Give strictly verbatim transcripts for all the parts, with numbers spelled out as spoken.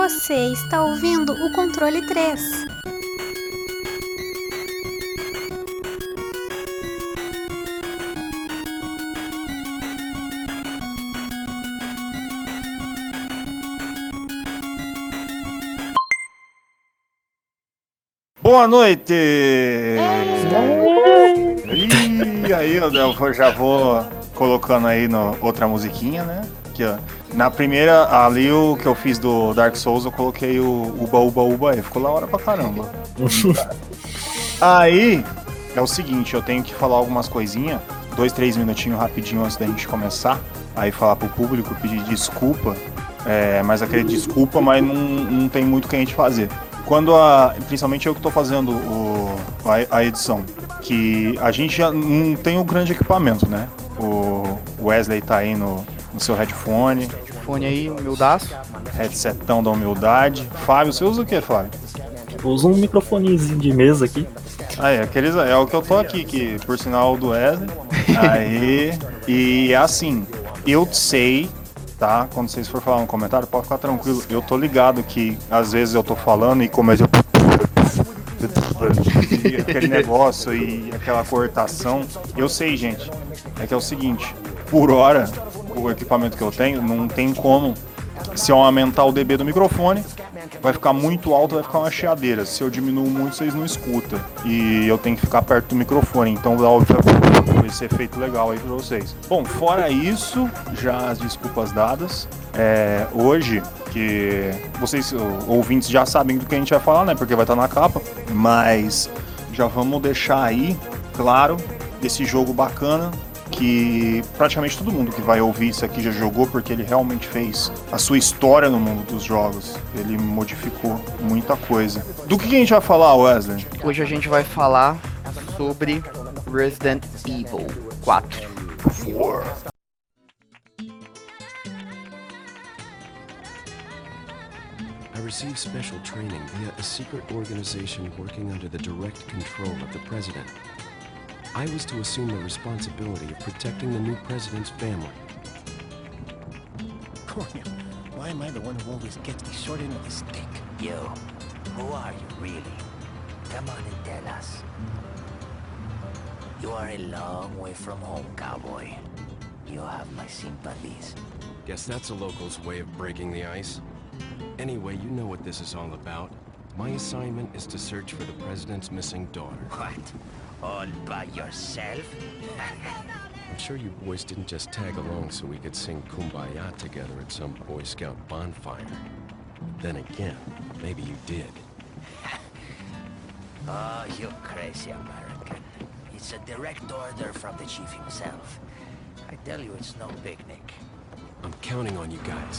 Você está ouvindo o Controle três. Boa noite! E aí, eu já vou colocando aí no, outra musiquinha, né? Aqui, ó. Na primeira, ali o que eu fiz do Dark Souls, eu coloquei o Uba Uba Uba aí. Ficou da hora pra caramba. Aí, é o seguinte, eu tenho que falar algumas coisinhas, dois, três minutinhos rapidinho antes da gente começar. Aí falar pro público, pedir desculpa. É, mas aquele desculpa, mas não, não tem muito o que a gente fazer. Quando a, principalmente eu que estou fazendo o, a, a edição, que a gente já não tem o grande equipamento, né? O Wesley tá aí no, no seu headphone. Fone aí, humildaço. Headsetão da humildade. Fábio, você usa o que, Fábio? Eu uso um microfonezinho de mesa aqui. Aí, aqueles, é o que eu tô aqui, que por sinal do Wesley. Aí, e é assim, eu sei... Tá? Quando vocês for falar um comentário, pode ficar tranquilo. Eu tô ligado que às vezes eu tô falando e começo e aquele negócio e aquela cortação. Eu sei, gente. É que é o seguinte, por hora, o equipamento que eu tenho, não tem como. Se eu aumentar o dB do microfone, vai ficar muito alto, vai ficar uma chiadeira. Se eu diminuo muito, vocês não escutam. E eu tenho que ficar perto do microfone, então dá esse efeito legal aí pra vocês. Bom, fora isso, já as desculpas dadas. É, hoje, que vocês, ouvintes, já sabem do que a gente vai falar, né? Porque vai estar na capa. Mas já vamos deixar aí, claro, esse jogo bacana, que praticamente todo mundo que vai ouvir isso aqui já jogou, porque ele realmente fez a sua história no mundo dos jogos. Ele modificou muita coisa. Do que a gente vai falar, Wesley? Hoje a gente vai falar sobre Resident Evil quatro. I received special training via a secret organization working under the direct control of the president. I was to assume the responsibility of protecting the new president's family. Why am I the one who always gets the short end of the stick? You, who are you really? Come on and tell us. You are a long way from home, cowboy. You have my sympathies. Guess that's a local's way of breaking the ice. Anyway, you know what this is all about. My assignment is to search for the president's missing daughter. What? All by yourself? I'm sure you boys didn't just tag along so we could sing Kumbaya together at some Boy Scout bonfire. Then again, maybe you did. Oh, you crazy American. It's a direct order from the chief himself. I tell you, it's no picnic. I'm counting on you guys.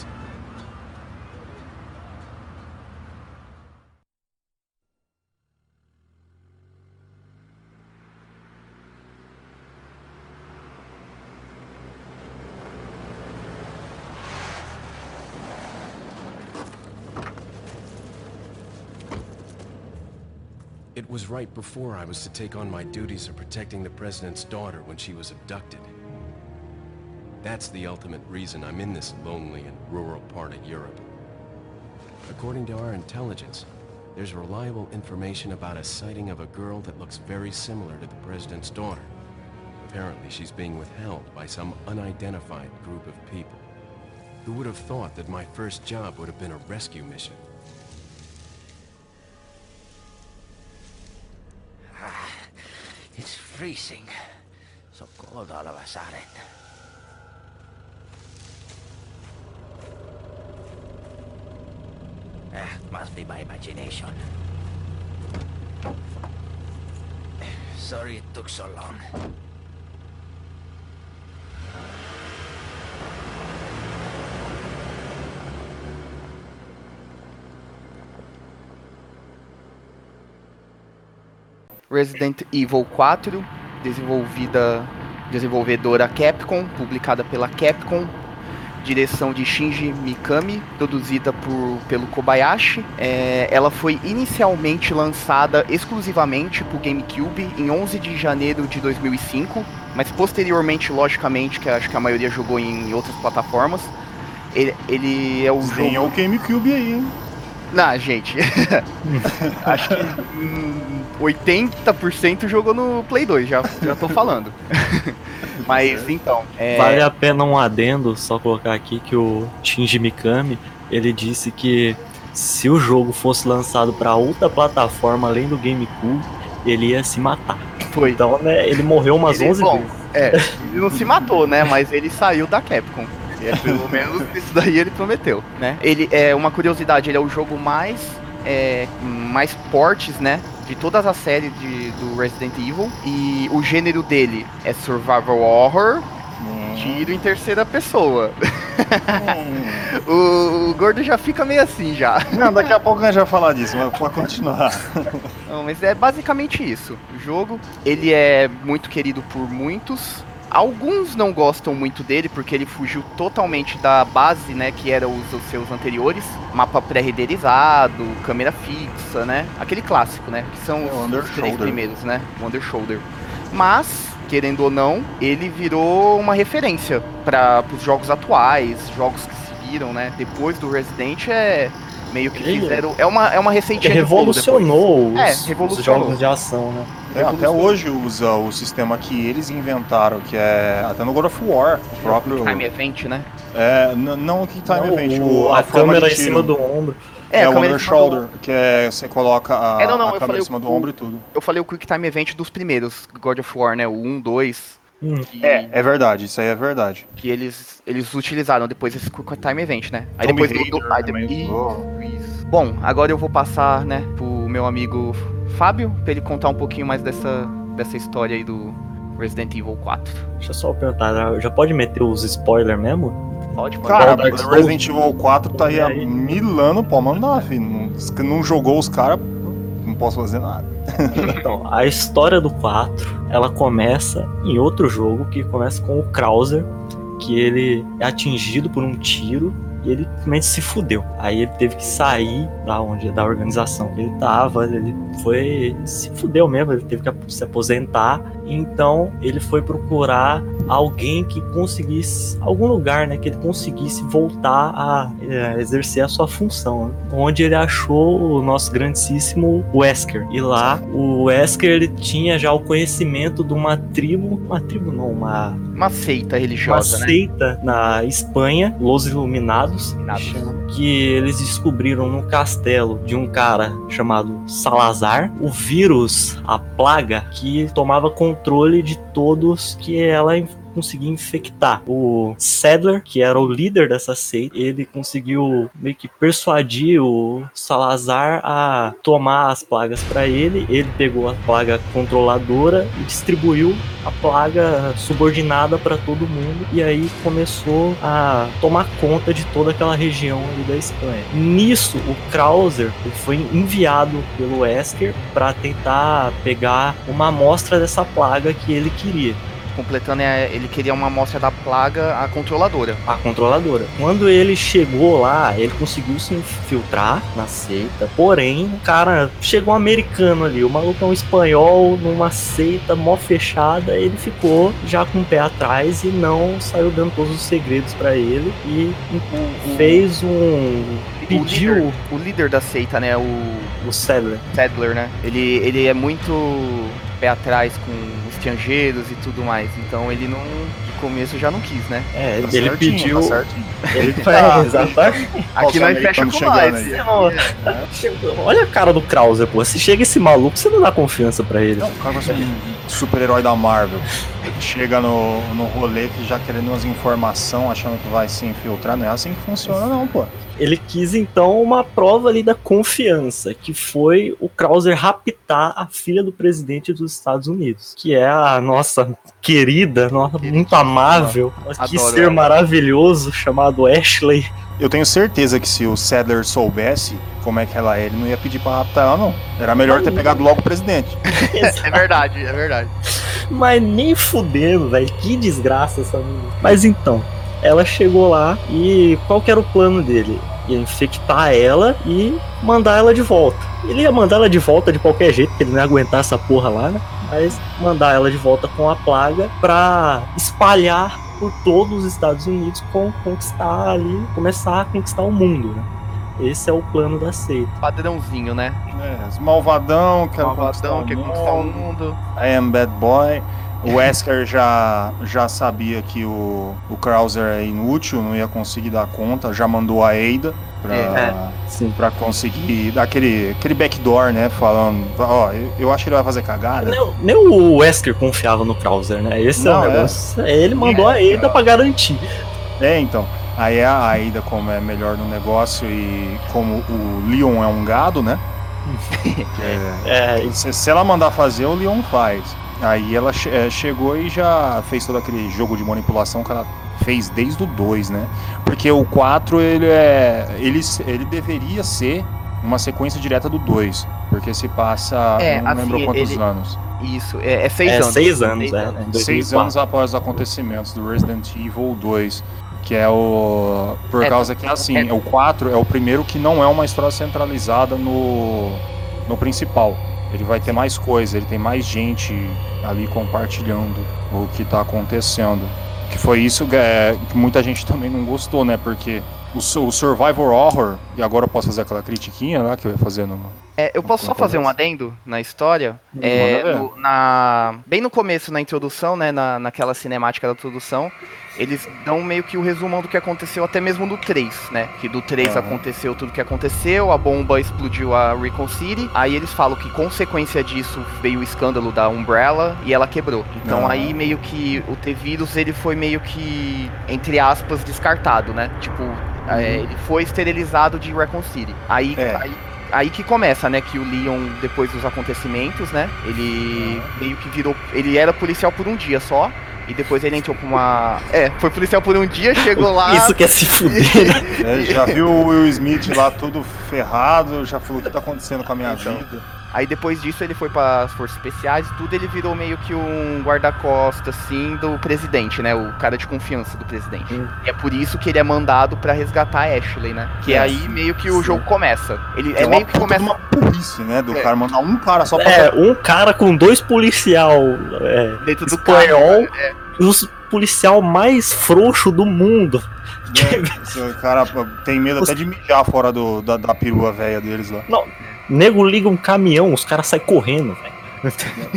It was right before I was to take on my duties of protecting the president's daughter when she was abducted. That's the ultimate reason I'm in this lonely and rural part of Europe. According to our intelligence, there's reliable information about a sighting of a girl that looks very similar to the president's daughter. Apparently, she's being withheld by some unidentified group of people. Who would have thought that my first job would have been a rescue mission? It's freezing. So cold all of a sudden. Ah, must be my imagination. Sorry it took so long. Resident Evil quatro, desenvolvida, desenvolvedora Capcom, publicada pela Capcom, direção de Shinji Mikami, produzida por, pelo Kobayashi. É, ela foi inicialmente lançada exclusivamente para o GameCube em onze de janeiro de dois mil e cinco, mas posteriormente, logicamente, que acho que a maioria jogou em outras plataformas, ele, ele é o Sim, jogo... é o GameCube aí, hein? Não, gente. Acho que hum, oitenta por cento jogou no Play dois, já, já tô falando. Mas então. É... Vale a pena um adendo, só colocar aqui que o Shinji Mikami, ele disse que se o jogo fosse lançado pra outra plataforma além do GameCube, ele ia se matar. Foi. Então, né, ele morreu umas ele, onze bom, vezes. É, ele não se matou, né? Mas ele saiu da Capcom. E é, pelo menos isso daí ele prometeu, né? Ele é uma curiosidade, ele é o jogo mais é, mais portes, né? De todas as séries de, do Resident Evil. E o gênero dele é survival horror, tiro em terceira pessoa. o, o gordo já fica meio assim já. Não, daqui a pouco a gente vai falar disso, mas pode continuar. Não, mas é basicamente isso. O jogo, ele é muito querido por muitos. Alguns não gostam muito dele porque ele fugiu totalmente da base, né, que eram os, os seus anteriores. Mapa pré-renderizado, câmera fixa, né? Aquele clássico, né? Que são os, os três primeiros, né? Wonder Shoulder. Mas, querendo ou não, ele virou uma referência para os jogos atuais, jogos que se viram, né? Depois do Resident é meio que fizeram... É uma, é uma receitinha Ele revolucionou os, é, revolucionou os jogos de ação, né? É, até hoje usa o sistema que eles inventaram, que é até no God of War, o próprio... Time Event, né? É, n- não o Time Não, Event, o, o, a, a forma câmera de em tiro. cima do ombro. É, É, o Wonder do... Shoulder, que é você coloca a, é, não, não, a câmera em cima do o, ombro e tudo. Eu falei o Quick Time Event dos primeiros God of War, né? O um, dois... Hum. Que, É, é verdade, isso aí é verdade. que eles, eles utilizaram depois esse Quick Time Event, né? Aí Tomb depois do, Raider do, aí, também isso, usou. isso. Bom, agora eu vou passar, né, pro meu amigo Fábio, pra ele contar um pouquinho mais dessa, dessa história aí do Resident Evil quatro. Deixa eu só perguntar, já pode meter os spoilers mesmo? Pode, pode. Cara, Dark o Souls. Resident Evil quatro tá aí há aí? mil anos, pô, mandar, filho. Não, não jogou os caras, não posso fazer nada. Então, a história do quatro, ela começa em outro jogo, que começa com o Krauser, que ele é atingido por um tiro e ele simplesmente se fudeu. Aí ele teve que sair da onde, da organização que ele tava, ele foi, se fudeu mesmo, ele teve que se aposentar. Então ele foi procurar alguém que conseguisse, algum lugar, né, que ele conseguisse voltar a é, exercer a sua função, né? Onde ele achou o nosso grandíssimo Wesker. E lá o Wesker, ele tinha já o conhecimento de uma tribo, uma tribo não, uma Uma seita uma religiosa, né? seita na Espanha, Los Iluminados, Iluminados. chama, que eles descobriram no castelo de um cara chamado Salazar o vírus, a plaga que tomava controle de todos que ela conseguia infectar. O Sadler, que era o líder dessa seita, ele conseguiu meio que persuadir o Salazar a tomar as plagas para ele. Ele pegou a plaga controladora e distribuiu a plaga subordinada para todo mundo, e aí começou a tomar conta de toda aquela região ali da Espanha. Nisso, o Krauser foi enviado pelo Wesker para tentar pegar uma amostra dessa plaga que ele queria. Completando, é, ele queria uma amostra da plaga, a controladora. A controladora. Quando ele chegou lá, ele conseguiu se infiltrar na seita, porém, o cara chegou um americano ali, o maluco é um espanhol numa seita mó fechada, ele ficou já com o pé atrás e não saiu dando todos os segredos pra ele e O, o, fez um... o pediu líder, o líder da seita, né? O o Sadler. Sadler, né? Ele, ele é muito pé atrás com os estrangeiros e tudo mais. Então ele não, de começo já não quis, né? É, Tá ele certinho, pediu... Tá certinho. Ele Ah, é, exatamente. Aqui nós fecha americano com chegando nós. aí. Olha a cara do Krauser, pô. Se chega esse maluco, você não dá confiança pra ele. Não, o cara vai ser um super-herói da Marvel. Ele chega no, no rolê que já querendo umas informações, achando que vai se infiltrar. Não é assim que funciona, não, pô. Ele quis, então, uma prova ali da confiança, que foi o Krauser raptar a filha do presidente dos Estados Unidos, que é a nossa querida, nossa, muito amável, que Adoro ser ela. maravilhoso, chamado Ashley. Eu tenho certeza que se o Sadler soubesse como é que ela é, ele não ia pedir pra raptar ela, não. Era melhor ter pegado logo o presidente. É verdade, é verdade. Mas nem fudendo, velho, que desgraça essa menina. Mas então, ela chegou lá e qual que era o plano dele? Ia infectar ela e mandar ela de volta. Ele ia mandar ela de volta de qualquer jeito, porque ele não ia aguentar essa porra lá, né? Mas mandar ela de volta com a plaga pra espalhar por todos os Estados Unidos, com conquistar ali, começar a conquistar o mundo, né? Esse é o plano da seita. Padrãozinho, né? É, os malvadão, quero Malvadão, conquistar quer o conquistar o mundo. mundo. I am bad boy. O Wesker já, já sabia que o, o Krauser é inútil, não ia conseguir dar conta, já mandou a Ada pra, É, sim. pra conseguir dar aquele, aquele backdoor, né? Falando, ó, eu, eu acho que ele vai fazer cagada. Nem, nem o Wesker confiava no Krauser, né? Esse Não, é o é. negócio. Ele mandou a Ada pra garantir. É, então. Aí a Ada, como é melhor no negócio e como o Leon é um gado, né? É, e- Se, se ela mandar fazer, o Leon faz. Aí ela che- é, chegou e já fez todo aquele jogo de manipulação que ela fez desde o dois, né? Porque o quatro, ele é. Ele, ele deveria ser uma sequência direta do dois. Porque se passa. É, não assim, lembro quantos ele- anos. Isso, é, é seis é anos. seis anos, Seis é. anos. em dois mil e Seis quatro. anos após os acontecimentos do Resident Evil dois. Que é o. Por É, causa que, assim, é- o quatro é o primeiro que não é uma história centralizada no, no principal. Ele vai ter mais coisa, ele tem mais gente ali compartilhando o que tá acontecendo. Que foi isso que, é, que muita gente também não gostou, né? Porque o, su- o Survivor Horror, e agora eu posso fazer aquela critiquinha lá que eu ia fazer no. É, eu posso só fazer um adendo na história? É, Manda ver. no- na, bem no começo, na introdução, né, na, naquela cinemática da introdução, eles dão meio que o resumão do que aconteceu até mesmo do três, né? Que do três Aham. aconteceu tudo que aconteceu, a bomba explodiu a Recon City, aí eles falam que consequência disso veio o escândalo da Umbrella e ela quebrou. Então Aham. aí meio que o T-Vírus, ele foi meio que, entre aspas, descartado, né? Tipo, é, ele foi esterilizado de Recon City. Aí, É. aí Aí que começa, né, que o Leon, depois dos acontecimentos, né, ele meio que virou, ele era policial por um dia só, e depois ele entrou pra uma, é, foi policial por um dia, chegou lá, Isso quer se fuder. É, já viu o Will Smith lá todo ferrado, já falou o que tá acontecendo com a minha Então. vida. Aí depois disso ele foi para as forças especiais e tudo, ele virou meio que um guarda-costas, assim, do presidente, né, o cara de confiança do presidente. Hum. E é por isso que ele é mandado pra resgatar a Ashley, né, que É. aí meio que o Sim. jogo começa. Ele é, É meio uma que puta de começa... uma burrice, né? Do É. cara mandar um cara só pra É, um cara com dois policial é, dentro do espanhol, carro, né? e os policial mais frouxo do mundo. O cara tem medo até de mijar fora do, da, da perua velha deles lá. Não, nego liga um caminhão, os caras saem correndo, velho.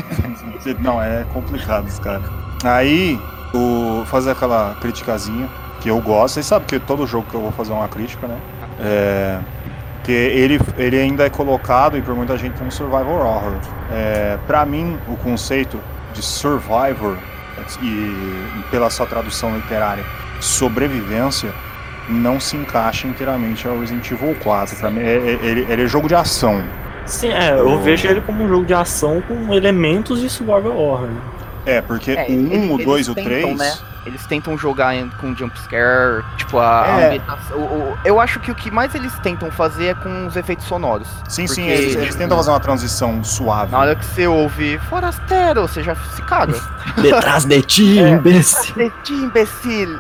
Não, é complicado esse cara. Aí, o, fazer aquela criticazinha que eu gosto. Vocês sabem que todo jogo que eu vou fazer uma crítica, né? É, que ele, ele ainda é colocado, e por muita gente, como Survival Horror. É, pra mim, o conceito de Survivor, e pela sua tradução literária, sobrevivência, não se encaixa inteiramente ao Resident Evil quatro. Pra mim, é, é- ele, ele é jogo de ação. Sim, é, eu vejo ele como um jogo de ação com elementos de survival horror. Né? É, porque É, o um, eles- o dois e o eles três... tentam, né? Eles tentam jogar em- com jumpscare, tipo, a, a É. ambientação. o- o- eu acho que o que mais eles tentam fazer é com os efeitos sonoros. Sim, sim, Porque eles, eles tentam fazer uma transição suave. Na hora que você ouve Forastero, você já se caga. Detrás de ti, É. imbecil. Que imbecil!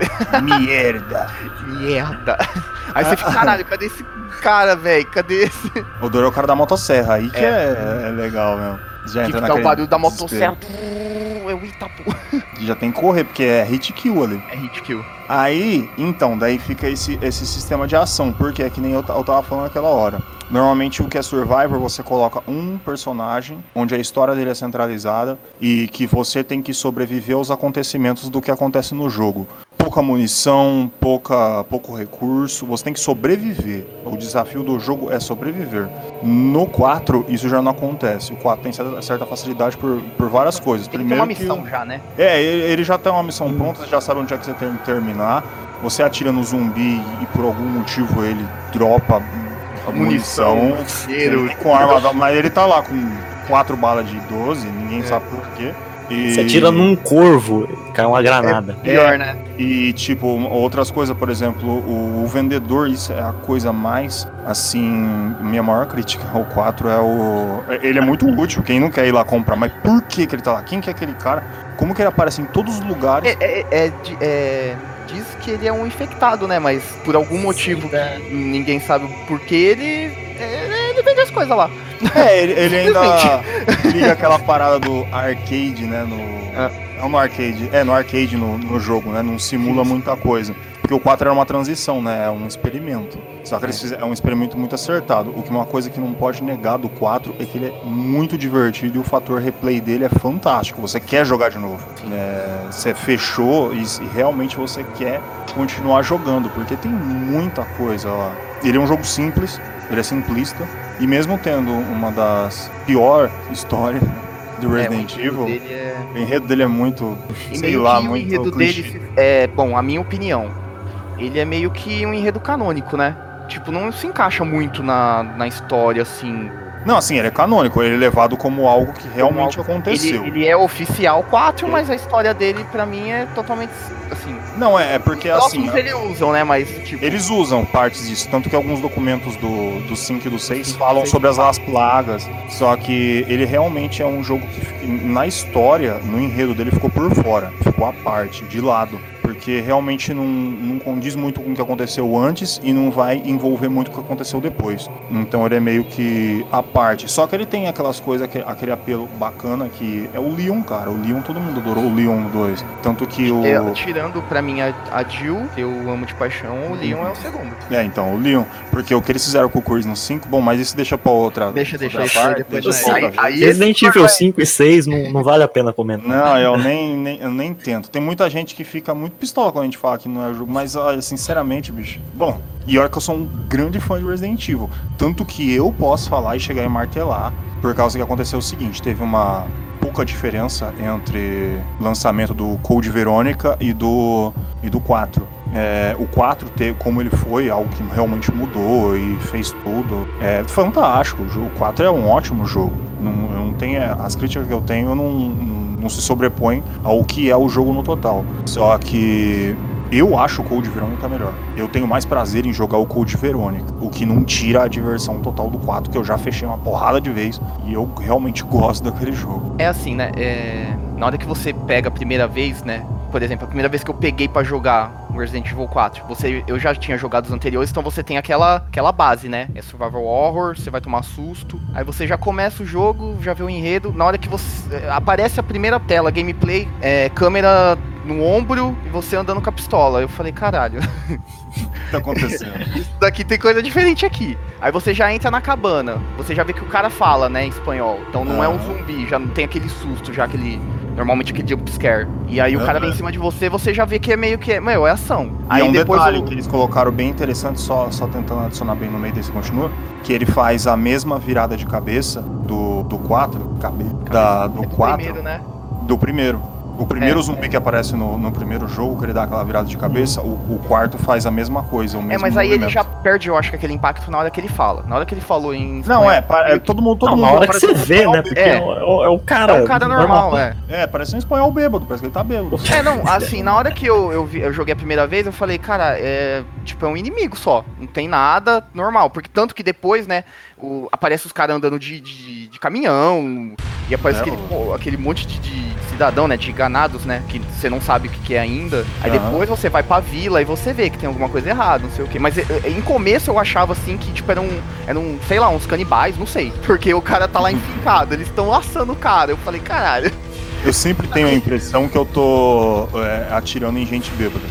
Merda! Merda! Aí você fica, caralho, cadê esse cara, velho? Cadê esse? O Doro é o cara da motosserra, aí que É. é, é legal mesmo. Já Que entra fica o naquele barulho da desespero. motosserra. É o Itapu. Já tem que correr, porque é hit kill ali. É hit kill. Aí, então, daí fica esse, esse sistema de ação, porque é que nem eu, ta- eu tava falando naquela hora. Normalmente o que é Survivor, você coloca um personagem, onde a história dele é centralizada, e que você tem que sobreviver aos acontecimentos do que acontece no jogo. Pouca munição, pouca, pouco recurso, você tem que sobreviver. O desafio do jogo é sobreviver. No quatro, isso já não acontece. O quatro tem certa, certa facilidade por, por várias coisas. Ele tem uma missão que, já, né? É, ele, ele já tem uma missão pronta, você já sabe onde é que você tem que terminar. Você atira no zumbi e por algum motivo ele dropa a munição. Munição, Ele tem com arma, mas ele tá lá com quatro balas de doze, ninguém sabe por quê. E, Você atira num corvo, cai uma granada. Pior, né? E, tipo, outras coisas, por exemplo, o, o vendedor, isso é a coisa mais, assim, minha maior crítica ao quatro é o... Ele é muito útil, quem não quer ir lá comprar, mas por que que ele tá lá? Quem que é aquele cara? Como que ele aparece em todos os lugares? É, é, é, de- é- diz que ele é um infectado, né? Mas por algum motivo que ninguém sabe o porquê, ele, é, ele vende as coisas lá. É, ele, ele ainda liga aquela parada do arcade, né? No, Ah. Não no arcade, é no arcade no, no jogo, né? Não simula muita coisa. Porque o quatro era uma transição, né? É um experimento. Só que eles fizeram, é um experimento muito acertado. O que uma coisa que não pode negar do quatro é que ele é muito divertido e o fator replay dele é fantástico. Você quer jogar de novo. É, você fechou e, e realmente você quer continuar jogando, porque tem muita coisa lá. Ele é um jogo simples, ele é simplista, e mesmo tendo uma das piores histórias do Resident é, o Evil, é... o enredo dele é muito, e sei meio lá, que muito o enredo clichê. dele é, bom, a minha opinião, ele é meio que um enredo canônico, né? Tipo, não se encaixa muito na, na história, assim. Não, assim, ele é canônico, ele é levado como algo que realmente algo, aconteceu. Ele, ele é oficial quatro, é. Mas a história dele, pra mim, é totalmente, assim... Não, é, é porque, os assim... eles usam, né, mas, tipo... Eles usam partes disso, tanto que alguns documentos do, do cinco e do seis falam sobre as Las Plagas, só que ele realmente é um jogo que, na história, no enredo dele, ficou por fora, ficou à parte, de lado. Porque realmente não, não condiz muito com o que aconteceu antes e não vai envolver muito o que aconteceu depois. Então ele é meio que à parte. Só que ele tem aquelas coisas, aquele apelo bacana que é o Leon, cara. O Leon, todo mundo adorou o Leon dois. Tanto que o... É, tirando pra mim a, a Jill, que eu amo de paixão, o Leon é o segundo. É, então, o Leon. Porque o que eles fizeram com o Chris no cinco, bom, mas isso deixa pra outra... Deixa, deixa, outra deixa. parte, Depois deixa aí, outra aí, Resident Evil cinco e seis não, não vale a pena comentar. Não, eu nem, nem, eu nem tento. Tem muita gente que fica muito pistola quando a gente fala que não é jogo, mas olha, sinceramente, bicho. Bom, e olha que eu sou um grande fã de Resident Evil. Tanto que eu posso falar e chegar e martelar, por causa que aconteceu o seguinte: teve uma pouca diferença entre o lançamento do Code Verônica e do, e do quatro. É, o quatro, como ele foi, algo que realmente mudou e fez tudo, é fantástico. O jogo quatro é um ótimo jogo. Não, não tem, as críticas que eu tenho não, não, não se sobrepõem ao que é o jogo no total. Só que eu acho o Code Verônica melhor. Eu tenho mais prazer em jogar o Code Verônica, o que não tira a diversão total do quatro, que eu já fechei uma porrada de vez e eu realmente gosto daquele jogo. É assim, né? É... Na hora que você pega a primeira vez, né? Por exemplo, a primeira vez que eu peguei pra jogar o Resident Evil quatro, você, eu já tinha jogado os anteriores, então você tem aquela, aquela base, né? É survival horror, você vai tomar susto, aí você já começa o jogo, já vê o enredo, na hora que você aparece a primeira tela, gameplay, é, câmera no ombro e você andando com a pistola. Eu falei, caralho, O que tá acontecendo? isso daqui tem coisa diferente aqui. Aí você já entra na cabana, você já vê que o cara fala, né, em espanhol, então não ah. é um zumbi, já não tem aquele susto, já aquele... Normalmente aquele jump scare. E aí o cara vem em cima de você, você já vê que é meio que... É, meu, é ação. E aí é um depois detalhe o... que eles colocaram bem interessante, só, só tentando adicionar bem no meio desse continua, que ele faz a mesma virada de cabeça do, do quatro, cabe, da, do é do quatro, primeiro, né? do primeiro. O primeiro É, zumbi é. que aparece no, no primeiro jogo, que ele dá aquela virada de cabeça, o, o quarto faz a mesma coisa, o mesmo É, mas aí movimento. ele já perde, eu acho, que aquele impacto na hora que ele fala. Na hora que ele falou em... Não, é, é, todo mundo, todo Não, mundo na hora que parece você um vê, espanhol né? bêbado. Porque é, é, o- é o cara. É um cara normal, é. É, parece um espanhol bêbado, parece que ele tá bêbado. É, não, assim, na hora que eu, eu, vi- eu joguei a primeira vez, eu falei, cara, é, tipo, é um inimigo só, não tem nada normal, porque tanto que depois, né, o, aparece os caras andando de, de, de caminhão, e aparece É, aquele, o- pô, aquele monte de, de cidadão, né, de enganados, né, que você não sabe o que, que é ainda, aí Aham. depois você vai pra vila e você vê que tem alguma coisa errada, não sei o que, mas é, é, em começo eu achava, assim, que, tipo, eram, eram, sei lá, uns canibais, não sei, porque o cara tá lá enfincado, eles estão laçando o cara, eu falei, caralho. Eu sempre tenho a impressão que eu tô é, atirando em gente bêbada.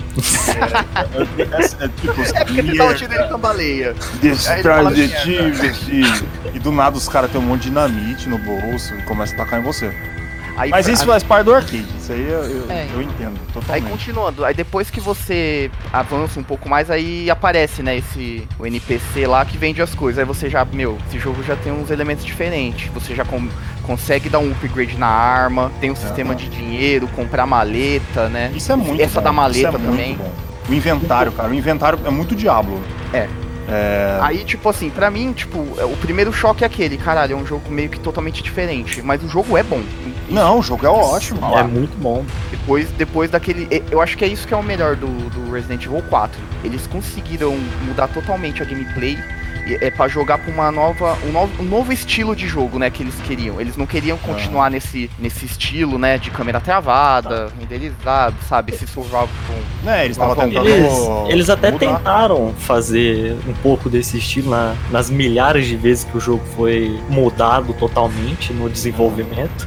É, é, é, tipo, É porque você tá um tiro ele cambaleia. Aí ele fala assim, Destrave e do nada os caras têm um monte de dinamite no bolso e começa a tacar em você. Aí, Mas isso aí- faz parte do arcade, isso aí eu, eu, É. eu entendo Aí totalmente. continuando, aí depois que você avança um pouco mais, aí aparece, né, esse o N P C lá que vende as coisas. Aí você já, meu, esse jogo já tem uns elementos diferentes. Você já com- consegue dar um upgrade na arma, tem um sistema Aham. de dinheiro, comprar maleta, né? Isso é muito Essa bom. da maleta isso é muito também. bom. O inventário, cara, o inventário é muito Diablo. É. É, Aí, tipo assim, pra mim, tipo, o primeiro choque é aquele, caralho, é um jogo meio que totalmente diferente, mas o jogo é bom. Não, o jogo é ótimo. É muito bom. Depois, depois daquele. Eu acho que é isso que é o melhor do, do Resident Evil quatro. Eles conseguiram mudar totalmente a gameplay. E é pra jogar pra uma nova, um, novo, um novo estilo de jogo, né, que eles queriam. Eles não queriam continuar nesse, nesse estilo, né, de câmera travada, renderizado, sabe, esse survival com... É, eles estavam tentando Eles, eles até mudar. tentaram fazer um pouco desse estilo na- nas milhares de vezes que o jogo foi mudado totalmente no desenvolvimento.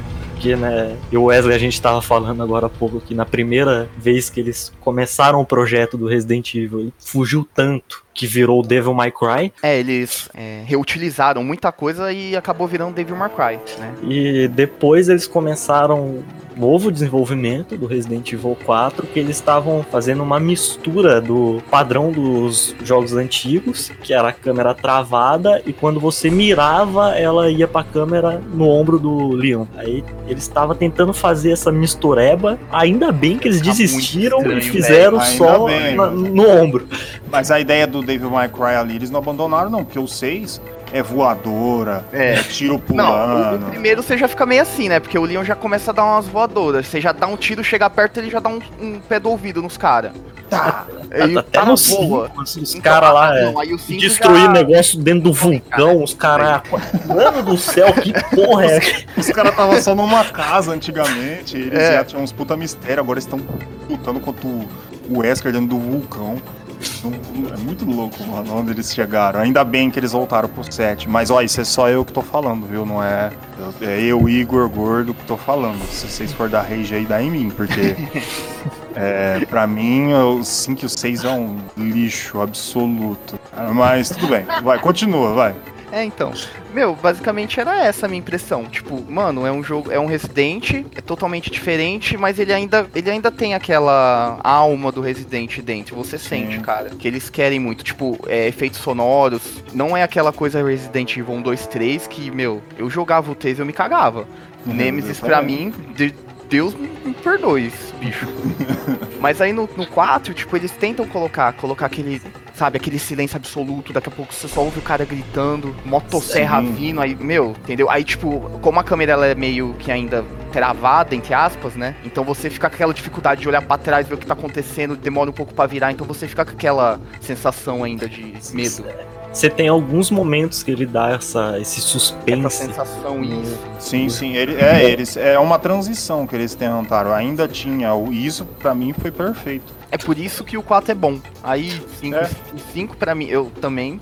Porque, né, eu e o Wesley, a gente tava falando agora há pouco que na primeira vez que eles começaram o projeto do Resident Evil, ele fugiu tanto que virou o Devil May Cry. É, eles é, reutilizaram muita coisa e acabou virando Devil May Cry, né? E depois eles começaram um novo desenvolvimento do Resident Evil quatro, que eles estavam fazendo uma mistura do padrão dos jogos antigos, que era a câmera travada, e quando você mirava, ela ia pra câmera no ombro do Leon. Aí eles estavam tentando fazer essa mistureba, ainda bem que eles Tá muito desistiram estranho, e fizeram velho. só Ainda bem. na- no ombro. Mas a ideia do Devil May Cry ali, eles não abandonaram, não, porque o seis é voadora, é, É. tiro Não, o, pulando. o primeiro você já fica meio assim, né? Porque o Leon já começa a dar umas voadoras. Você já dá um tiro, chega perto, ele já dá um, um pé do ouvido nos caras. Tá. Aí o Até cara no voa. cinco, os Então, caras lá ah, é, não, aí o cinco destruir já- negócio dentro do vulcão, os caras. Mano do céu, que porra é? Os caras estavam só numa casa antigamente, eles É. já tinham uns puta mistério, agora eles estão lutando contra o o Wesker dentro do vulcão. É muito louco, mano, onde eles chegaram. Ainda bem que eles voltaram pro sete. Mas, ó, isso é só eu que tô falando, viu? Não é... É eu, Igor Gordo, que tô falando. Se vocês for dar rage aí, dá em mim, porque... é, pra mim, o cinco e o seis é um lixo absoluto. Mas tudo bem, vai, continua, vai. É, então. Meu, basicamente era essa a minha impressão. Tipo, mano, é um jogo, é um Resident, é totalmente diferente, mas ele ainda, ele ainda tem aquela alma do Resident dentro. Você sente, cara, que eles querem muito. Tipo, é, efeitos sonoros. Não é aquela coisa Resident Evil um, dois, três que, meu, eu jogava o três e eu me cagava. Uhum, Nemesis, eu pra também. mim, de- Deus me me perdoe, bicho. Mas aí no, no quatro, tipo, eles tentam colocar, colocar aquele, sabe, aquele silêncio absoluto, daqui a pouco você só ouve o cara gritando, motosserra Sim. vindo, aí, meu, entendeu? Aí, tipo, como a câmera ela é meio que ainda travada, entre aspas, né? Então você fica com aquela dificuldade de olhar pra trás, ver o que tá acontecendo, demora um pouco pra virar, então você fica com aquela sensação ainda de medo. Você tem alguns momentos que ele dá essa, esse Essa suspense. sensação e isso. Sim, sim, ele, é, eles, é uma transição que eles tentaram. Ainda tinha, o- e isso pra mim foi perfeito. É por isso que o quatro é bom. Aí, cinco, É. o cinco pra mim, eu também.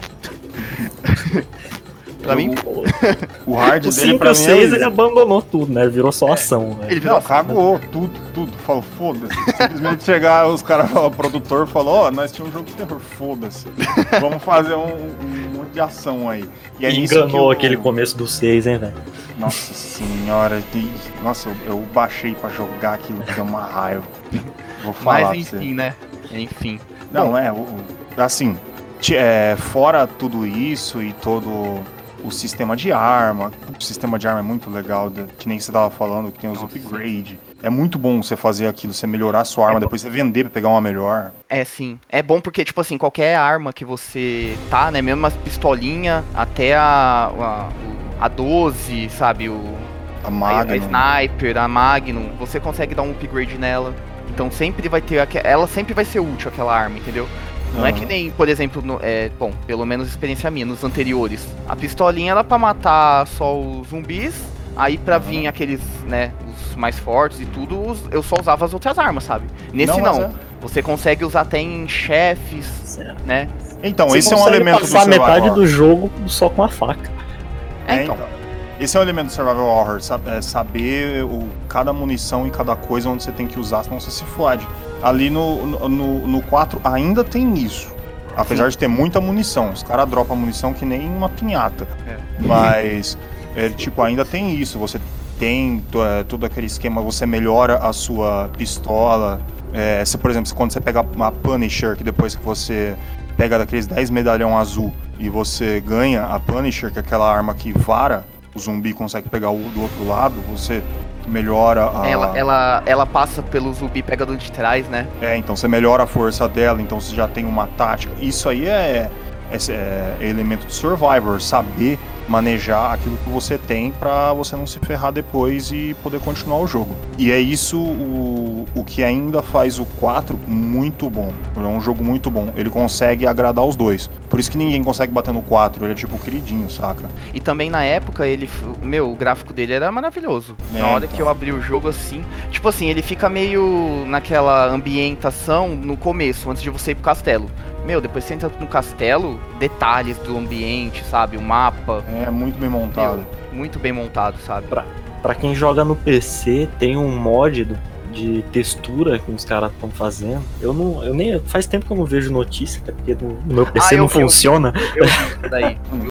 pra mim, O, o hard O dele cinco pra e o mim seis é ele abandonou tudo, né? Virou só ação. Né? ele virou Não, cagou tudo, tudo. Falou, foda-se. Simplesmente chegar, os caras, o produtor falou, ó, nós tínhamos um jogo de terror, foda-se. Vamos fazer um, um monte de ação aí. E é nisso Enganou que eu- aquele começo do seis, hein, velho? Nossa senhora, que- nossa, eu, eu baixei pra jogar aquilo, que deu uma raiva. Vou falar mas pra enfim, você. né? Enfim. Não, é, o- o- assim, ti- é, fora tudo isso e todo o sistema de arma, o sistema de arma é muito legal, de- que nem você tava falando, que tem os upgrade. É muito bom você fazer aquilo, você melhorar a sua arma, depois você vender pra pegar uma melhor. É sim. É bom porque, tipo assim, qualquer arma que você tá, né? Mesmo as pistolinha, até a. a, a doze, sabe? O, A a, a Magnum. Sniper, a Magnum, você consegue dar um upgrade nela. Então sempre vai ter. aque- Ela sempre vai ser útil, aquela arma, entendeu? Não é Aham. que nem, por exemplo, no- é, bom, pelo menos experiência minha, nos anteriores. A pistolinha era pra matar só os zumbis, aí pra Aham. vir aqueles, né, os mais fortes e tudo, os- eu só usava as outras armas, sabe? Nesse Não, não, mas é- você consegue usar até em chefes, Certo. né? Então, Você esse é um consegue elemento do passar survival metade horror. do jogo só com a faca. É, É, então. então. Esse é um elemento do survival horror, sabe? É saber o, cada munição e cada coisa onde você tem que usar, senão você se fode. Ali no, no, no, no quatro ainda tem isso. Apesar de ter muita munição. Os caras dropam munição que nem uma pinhata. É. Mas, é, tipo, ainda tem isso. Você tem to- é, todo aquele esquema, você melhora a sua pistola. É, se, por exemplo, quando você pega uma Punisher, que depois que você pega daqueles dez medalhão azul e você ganha a Punisher, que é aquela arma que vara, o zumbi consegue pegar o do outro lado, você melhora a... Ela, ela, ela passa pelo zumbi, pega do de trás, né? É, então você melhora a força dela, então você já tem uma tática. Isso aí é, é, é elemento de Survivor, saber manejar aquilo que você tem pra você não se ferrar depois e poder continuar o jogo. E é isso o, o que ainda faz o quatro muito bom. É um jogo muito bom. Ele consegue agradar os dois. Por isso que ninguém consegue bater no quatro. Ele é tipo o queridinho, saca? E também na época, ele, meu, o gráfico dele era maravilhoso. É, na hora então. que eu abri o jogo assim, tipo assim, ele fica meio naquela ambientação no começo, antes de você ir pro castelo. Meu, depois você entra no castelo, detalhes do ambiente, sabe? O mapa, É muito bem montado. meu, muito bem montado, sabe? Pra- Pra quem joga no P C, tem um mod do, de textura que os caras estão fazendo. Eu não, eu nem faz tempo que eu não vejo notícia, até porque no, no meu P C Ah, eu não vi, eu vi. funciona. Eu vi isso daí.